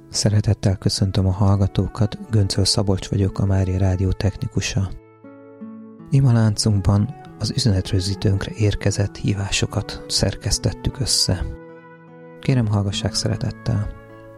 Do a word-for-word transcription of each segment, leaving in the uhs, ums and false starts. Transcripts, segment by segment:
Szeretettel köszöntöm a hallgatókat, Göncöl Szabolcs vagyok, a Mária Rádió technikusa. Ima láncunkban az üzenetrögzítőnkre érkezett hívásokat szerkesztettük össze. Kérem, hallgassák szeretettel!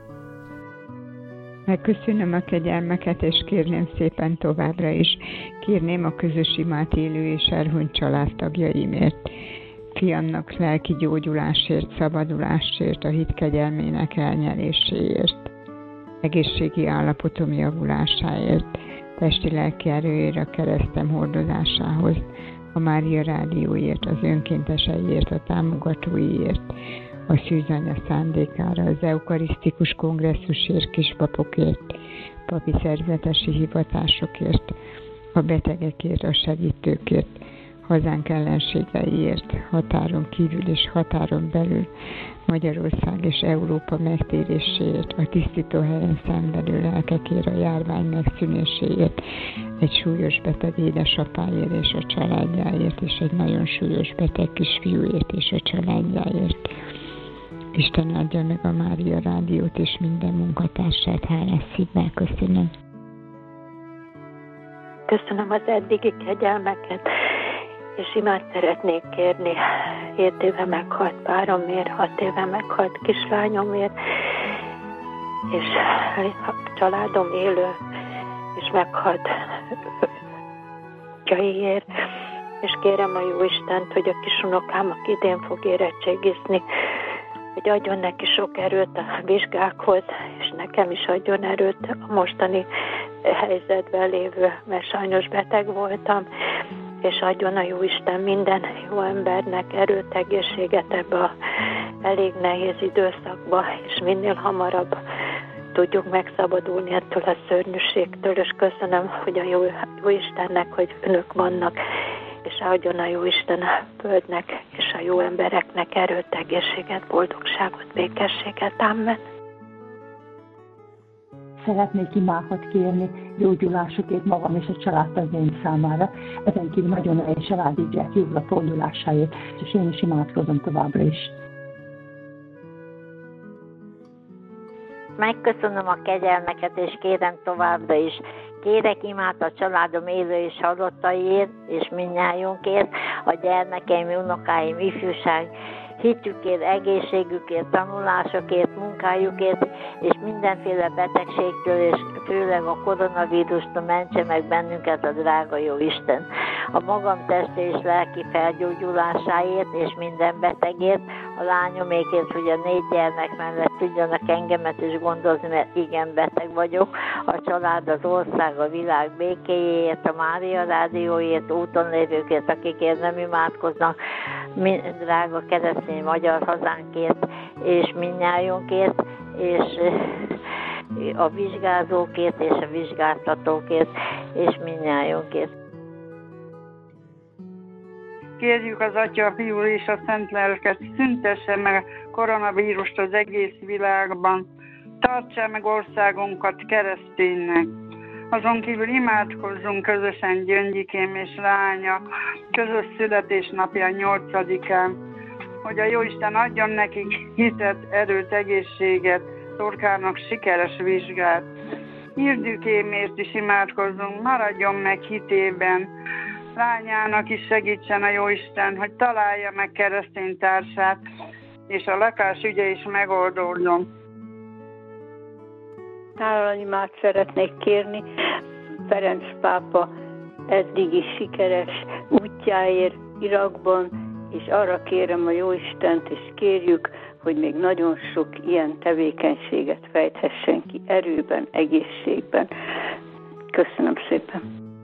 Megköszönöm a kegyelmeket, és kérném szépen továbbra is. Kérném a közös imát élő és elhunyt családtagjaimért. Fiamnak lelki gyógyulásért, szabadulásért, a hit kegyelmének elnyeréséért. Egészségi állapotom javulásáért, testi-lelki erőért, a keresztem hordozásához, a Mária Rádióért, az önkénteseiért, a támogatóiért, a szűzanya szándékára, az eukarisztikus kongresszusért, kispapokért, papi szerzetesi hivatásokért, a betegekért, a segítőkért, hazánk ellenségeiért, határon kívül és határon belül, Magyarország és Európa megtéréséért, a tisztítóhelyen szenvedő lelkekért, a járvány megszűnéséért, egy súlyos beteg édesapáért és a családjáért, és egy nagyon súlyos beteg kisfiúért és a családjáért. Isten adja meg a Mária Rádiót és minden munkatársát, hálás szívvel köszönöm. Köszönöm az eddigi kegyelmeket, és imát szeretnék kérni. Hét éve meghalt páromért, hat éve meghalt kislányomért, és a családom élő, és meghalt gyaiért, és kérem a Jóistent, hogy a kisunokám, aki idén fog érettségizni, hogy adjon neki sok erőt a vizsgákhoz, és nekem is adjon erőt a mostani helyzetben lévő, mert sajnos beteg voltam, és adjon a Jóisten minden jó embernek erőt, egészséget ebbe a elég nehéz időszakba, és minél hamarabb tudjuk megszabadulni ettől a szörnyűségtől, és köszönöm, hogy a jó, jó Istennek, hogy önök vannak, és adjon a Jóisten a földnek és a jó embereknek erőt, egészséget, boldogságot, békességet. Amen. Szeretnék imákat kérni gyógyulásokért magam és a családtagjaim számára. Ezen kívül nagyon nehéz családi ügyek jobbra fordulásáért, és én is imádkozom továbbra is. Megköszönöm a kegyelmeket, és kérem továbbra is. Kérek imát a családom élő és halottaiért, és mindnyájunkért, a gyermekeim, unokáim, ifjúság, hitükért, egészségükért, tanulásokért, munkájukért, és mindenféle betegségtől, és főleg a koronavírustól mentse meg bennünket a drága jó Isten. A magam testi és lelki felgyógyulásáért, és minden betegért, a lányomékért, hogy a négy gyermek mellett tudjanak engemet is gondozni, mert igen beteg vagyok, a család, az ország, a világ békéjéért, a Mária Rádióért, úton lévőkért, akikért nem imádkoznak, drága keresztény magyar hazánkért, és mindnyájunkért, és a vizsgázókért, és a vizsgáztatókért, és mindnyájunkért. Kérjük az Atya, a Fiú és a Szent Lelket, szüntesse meg a koronavírust az egész világban, tartsa meg országunkat kereszténynek. Azon kívül imádkozzunk közösen Gyöngyikém és lánya közös születésnapja nyolcadikán, hogy a Jóisten adjon nekik hitet, erőt, egészséget, Torkának sikeres vizsgát. Irdükémért is imádkozzunk, maradjon meg hitében, lányának is segítsen a Jóisten, hogy találja meg keresztény társát, és a lakás ügye is megoldódjon. Hálaimát szeretnék kérni Ferenc pápa eddigi sikeres útjáért Irakban, és arra kérem a Jóistent, és kérjük, hogy még nagyon sok ilyen tevékenységet fejthessen ki erőben, egészségben. Köszönöm szépen.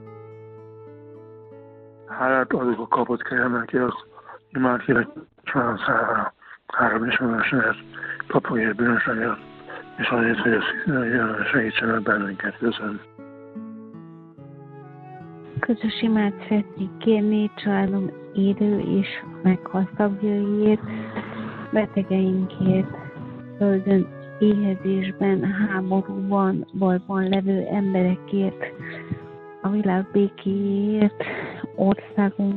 Hálát adok a kapott kegyelmekért, imád kérek család számára, három ismerősömet, papaért, bűnösöket, és azért, hogy ezt segítsenek bennünket. Köszönöm. Közös imát szeretnék kérni családom élő és meghalt tagjaiért, betegeinkért, földön éhezésben, háborúban, bajban levő emberekért, a világ békéjét, országunk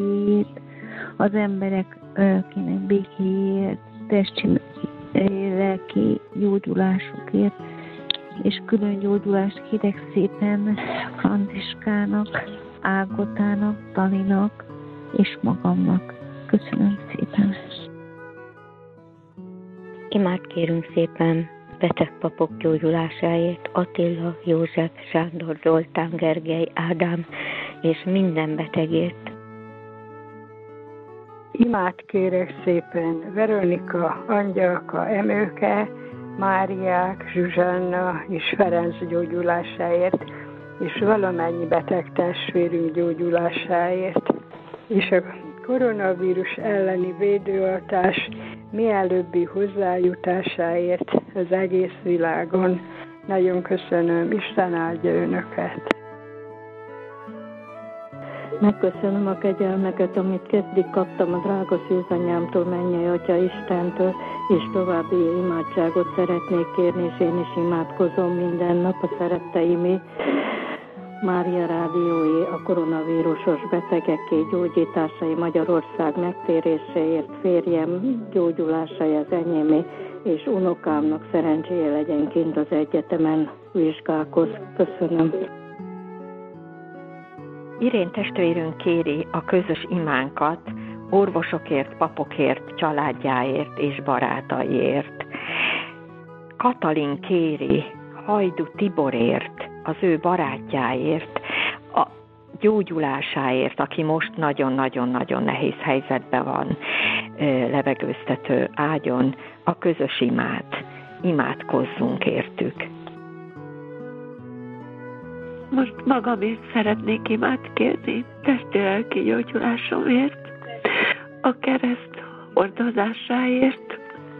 békéjét, az emberek kinek békéjét, testére, lelki gyógyulásukért, és külön gyógyulást kérek szépen Franceskának, Ágotának, Dalinak és magamnak. Köszönöm szépen. Imád kérünk szépen beteg papok gyógyulásáért, Attila, József, Sándor, Zoltán, Gergely, Ádám és minden betegért. Imád kérek szépen Veronika, Angyalka, Emőke, Máriák, Zsuzsanna és Ferenc gyógyulásáért, és valamennyi beteg testvérünk gyógyulásáért, és a koronavírus elleni védőoltás mielőbbi hozzájutásáért az egész világon. Nagyon köszönöm, Isten áldja önöket! Megköszönöm a kegyelmeket, amit kezdik kaptam a drága szűzanyámtól, mennyei Atya Istentől, és további imádságot szeretnék kérni, és én is imádkozom minden nap a szeretteimé, Mária Rádióé, a koronavírusos betegeké gyógyításai, Magyarország megtéréséért, férjem gyógyulásai az enyémé, és unokámnak szerencséje legyen kint az egyetemen vizsgálkoz. Köszönöm. Irén testvérünk kéri a közös imánkat orvosokért, papokért, családjáért és barátaiért. Katalin kéri Hajdu Tiborért, az ő barátjáért, a gyógyulásáért, aki most nagyon-nagyon-nagyon nehéz helyzetben van, levegőztető ágyon, a közös imát. Imádkozzunk értük. Most magam is szeretnék imádkozni testi-lelki gyógyulásomért, a kereszt hordozásáért,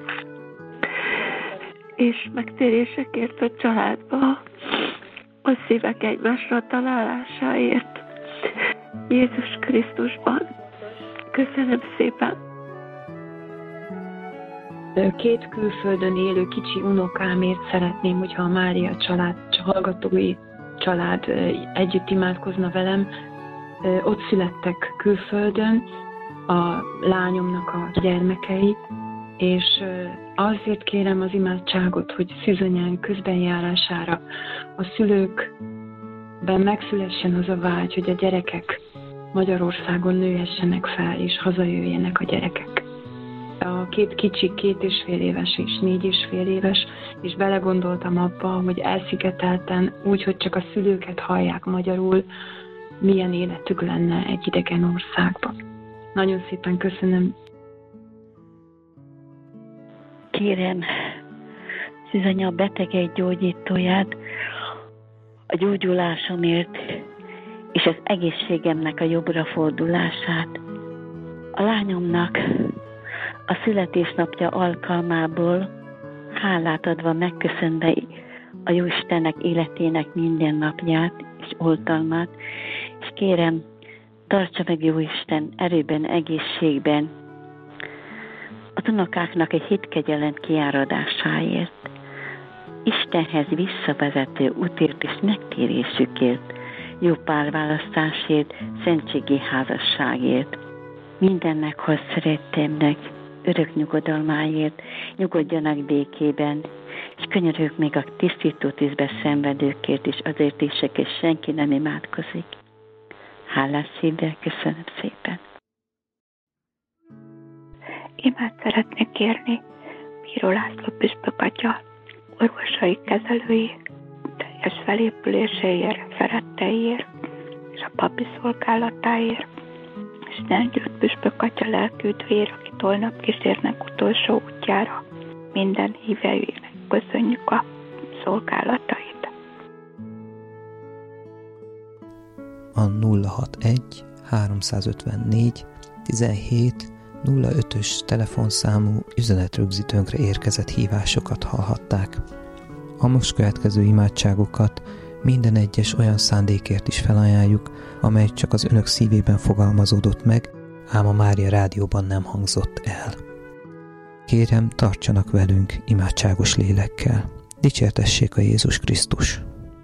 és megtérésekért a családba, a szívek egymásra találásáért, Jézus Krisztusban. Köszönöm szépen! Két külföldön élő kicsi unokámért szeretném, hogyha a Mária család hallgatói család együtt imádkozna velem. Ott születtek külföldön a lányomnak a gyermekei, és azért kérem az imádságot, hogy szűzanyánk közbenjárására a szülőkben megszülessen az a vágy, hogy a gyerekek Magyarországon nőhessenek fel, és hazajöjjenek a gyerekek. A két kicsi, két és fél éves és négy és fél éves, és belegondoltam abba, hogy elszigetelten, úgy, hogy csak a szülőket hallják magyarul, milyen életük lenne egy idegen országban. Nagyon szépen köszönöm. Kérem, Szűzanya betegei gyógyítóját, a gyógyulásomért és az egészségemnek a jobbra fordulását. A lányomnak a születésnapja alkalmából hálát adva, megköszönve a Jóistennek életének minden napját és oltalmát, és kérem, tartsa meg Jóisten erőben, egészségben, az unokáknak egy hitkegyelem kiáradásáért, Istenhez visszavezető útért és megtérésükért, jó párválasztásért, szentségi házasságért, mindennek hoz szerettemnek, örök nyugodalmáért, nyugodjanak békében, és könyörög még a tisztító tűzbe szenvedőkért is, azért is, és senki nem imádkozik. Hálás szívvel köszönöm szépen. Imát szeretnék kérni Bíró László püspök atya, orvosai, kezelői, teljes felépüléséért, szeretteiért, és a papi szolgálatáért, és nem győtt püspök atya lelküdvéért, akit holnap kísérnek utolsó útjára. Minden híveinek köszönjük a szolgálatait. A nulla hatvanegy háromszázötvennégy tizenhét nulla ötös telefonszámú üzenetrögzítőnkre érkezett hívásokat hallhatták. A most következő imádságokat minden egyes olyan szándékért is felajánljuk, amely csak az önök szívében fogalmazódott meg, ám a Mária Rádióban nem hangzott el. Kérem, tartsanak velünk imádságos lélekkel. Dicsértessék a Jézus Krisztus!